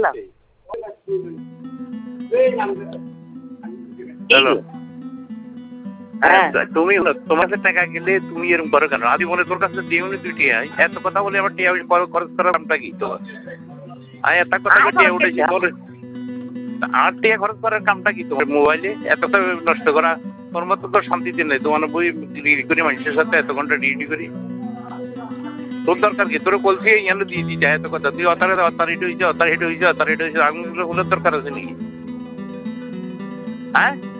Hello hello হ্যাঁ তুমি তোমার কাছে টাকা গেলে তুমি এরকম করো কেন? আমি বলে তোর কাছে দিও নি তুই টিয়া এত কথা বলে আবার টিয়া খরচ করার নামটা কি তোমার? আমি এত কথা আমি টিয়া খরচ উঠেছি করছি। বলে আর টিয়া খরচ করার কামটা কি তোমার? মোবাইলে এতটা নষ্ট করা তোর মতো তো শান্তিতে নেই। তোমার বই ডিগ্রি করি মানুষের সাথে এত ঘন্টা ডিউটি করি। তোর দরকার কি? তোর বলছি ইয়ানো দিয়ে দিতে এত কথা তুই অতারিটি হয়েছে আঙুল দরকার আছে নাকি? হ্যাঁ